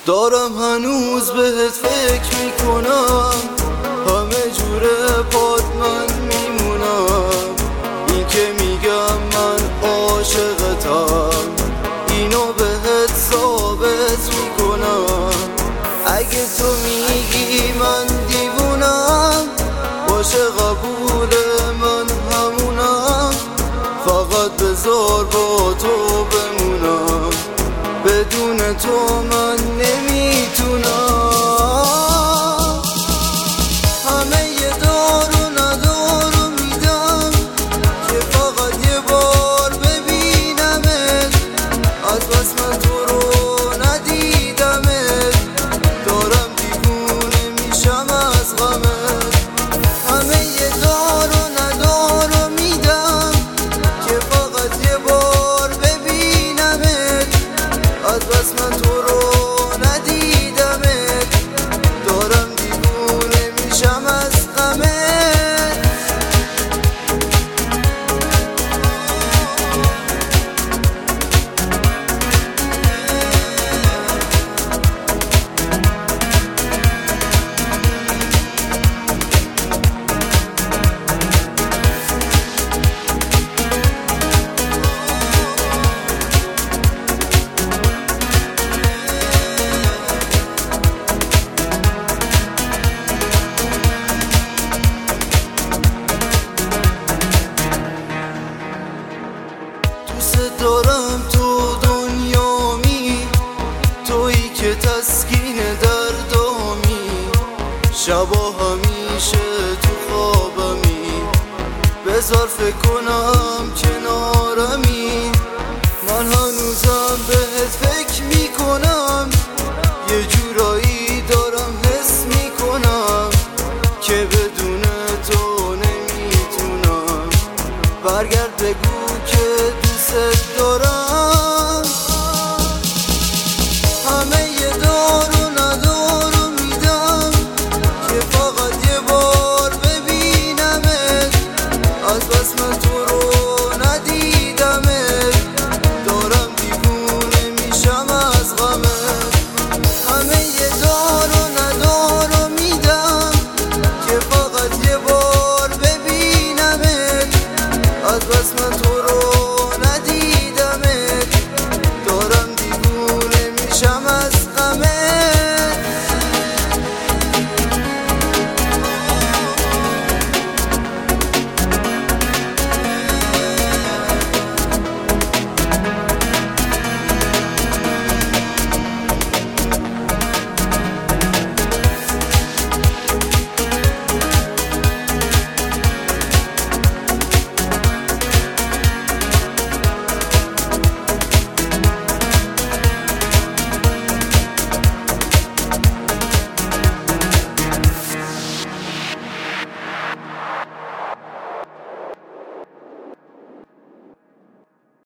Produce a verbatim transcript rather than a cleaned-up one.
دارم هنوز بهت فکر میکنم، همه جوره پاد من میمونم. این که میگم من عاشقتم، اینو بهت ثابت میکنم. اگه تو میگی من دیوونم، باشه قبول من همونم. فقط بذار با تو بمونم، بدون تو من نمیتونم. همه یه دارو ندارو میدم که فقط یه بار ببینمت. از بس من تو رو ندیدمت، دارم دیوونه میشم از غمت. همه یه دارو ندارو میدم که فقط یه بار ببینمت. از بس من تو رو ندیدمت، دارم دیوونه میشم از غمت. دوست دارم تو دنیامی، تویی که تسکین دردامی. شبا همیشه تو خوابمی، بذار فکر کنم کنارمی. من هنوزم بهت